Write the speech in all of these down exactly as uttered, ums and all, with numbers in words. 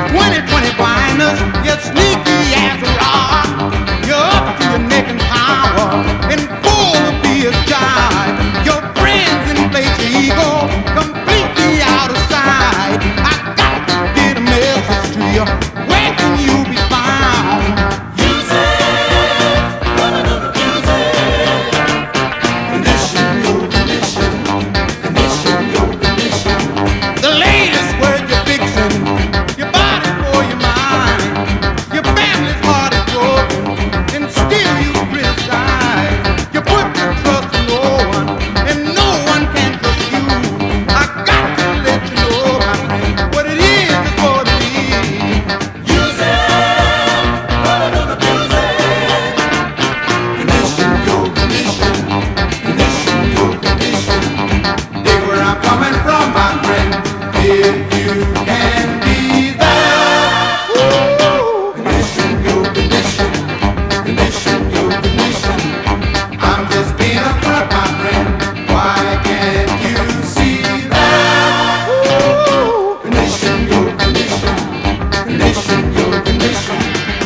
twenty twenty blindness, you're sneaky as a rock. You're up to your neck in power and full of fierce jive. Your friends inflate your ego, completely out of sight. I got to get a message to you. Where can you be found? Use it, use it. Condition your condition, condition your condition. The latest word you're fixing, your body for your mind. Your family's heart is broken, and still you criticize. You put your trust in no one, and no one can trust you. I got to let you know, my friend, what it is is what it is. Use it, use it. Condition your condition, condition your condition. Dig where I'm coming from, my friend. If you can be that. Ooh. Condition your condition, condition your condition. I'm just being a front, my friend. Why can't you see that? Ooh. Condition your condition, condition your condition.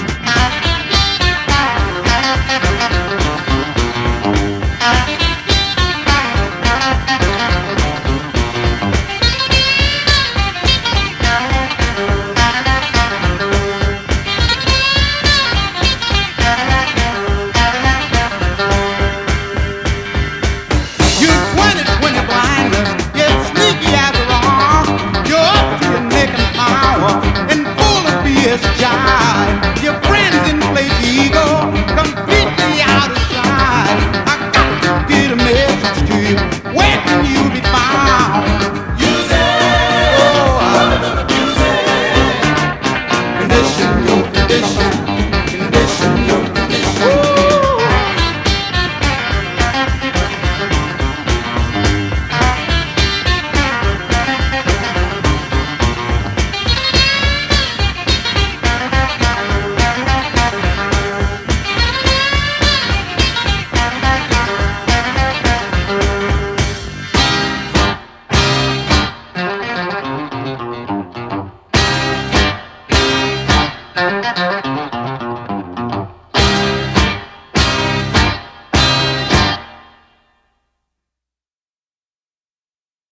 You're twenty twenty blindness, you're sneaky as a rock. You're up to your neck in power and full of fierce jive. Your friends inflate your ego, completely out of sight. I got to get a message to you. Where can you be found? Use it, oh, uh, use it. Condition your condition, condition your condition. Ooh. Thank you.